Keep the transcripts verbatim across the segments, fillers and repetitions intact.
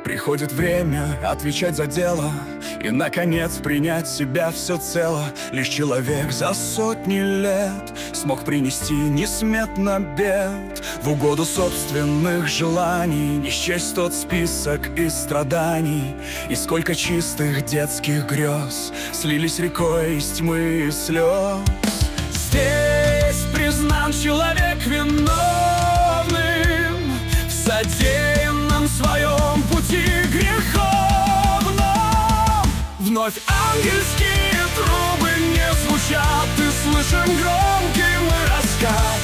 Приходит время отвечать за дело и, наконец, принять себя всецело. Лишь человек за сотни лет смог принести несметно бед в угоду собственных желаний. Не счесть тот список из страданий, и сколько чистых детских грез слились рекой из тьмы и слез. Здесь признан человек виновным в содеянном своем пути греховном. Вновь ангельские трубы не звучат, и слышим громкий мы раскат.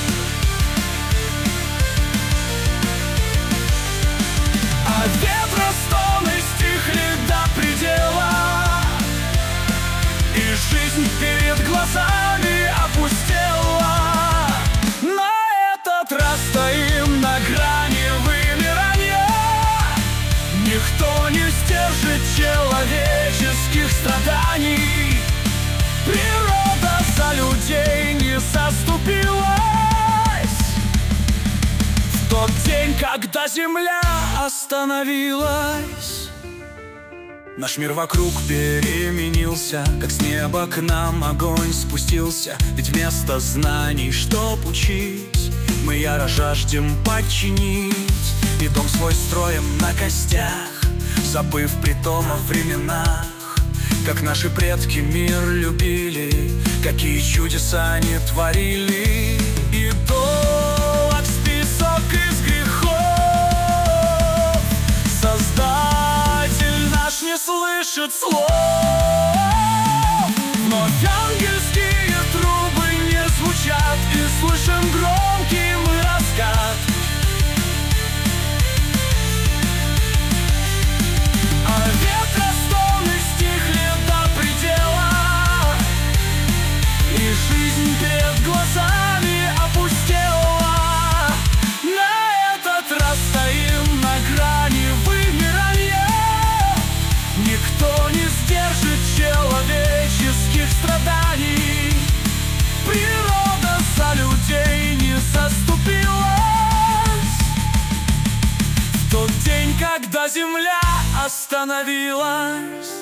А ветра стоны стихли до предела, и жизнь перед глазами опустела. На этот раз стоим на грани вымирания. Никто не сдержит человеческих страданий. Природа за людей не заступилась в тот день, когда земля остановилась. Наш мир вокруг переменился, как с неба к нам огонь спустился. Ведь вместо знаний, чтоб учить, мы яро жаждем подчинить. И дом свой строим на костях, забыв при том о временах. Как наши предки мир любили, какие чудеса они творили. И долг список из грехов Создатель наш не слышит слов. Но ангельские трубы не звучат, и слышим громкий мы раскат. А ветра стоны стихли до предела, и жизнь перед глазами опустела. На этот раз стоим на грани вымирания. Никто не сдержит человеческих страданий. Природа за людей не заступилась в тот день, когда земля остановилась.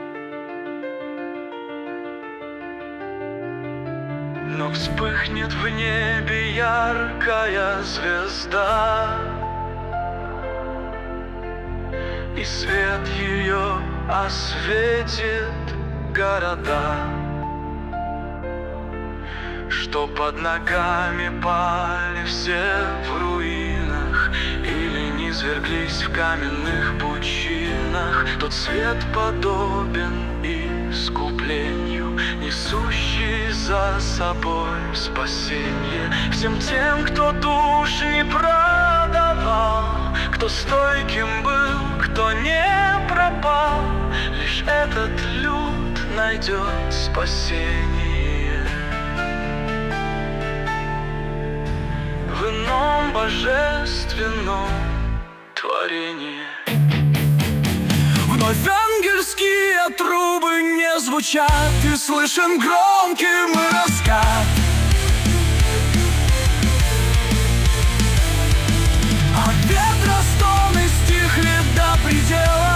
Но вспыхнет в небе яркая звезда, и свет ее осветит города, что под ногами пали все в руинах или низверглись в каменных пучинах. Тот свет подобен искуплению, несущий за собой спасение всем тем, кто душ не продавал, кто стойким был, кто не пропал. Лишь этот люд найдет спасение в ином божественном творении. Вновь ангельские трубы не звучат, и слышен громкий мы раскат. А ветра стоны стихли до предела.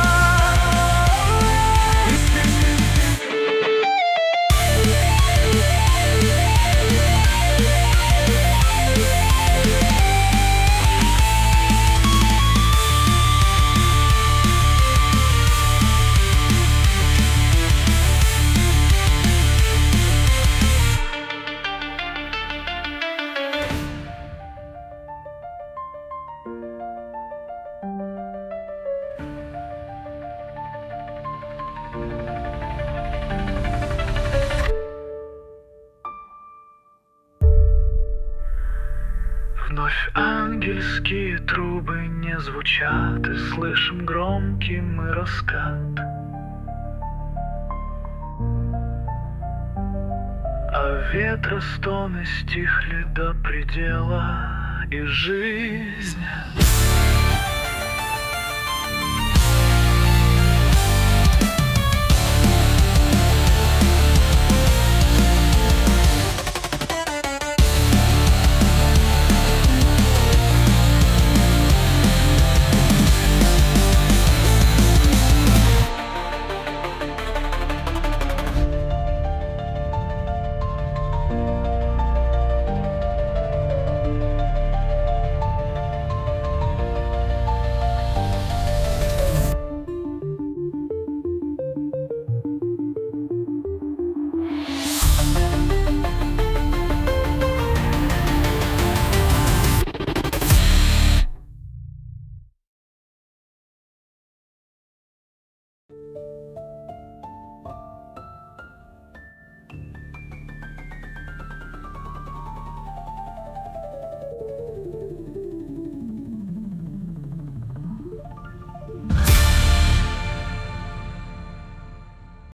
Вновь ангельские трубы не звучат, и слышим громкий мы раскат. А ветра стоны стихли до предела, и жизнь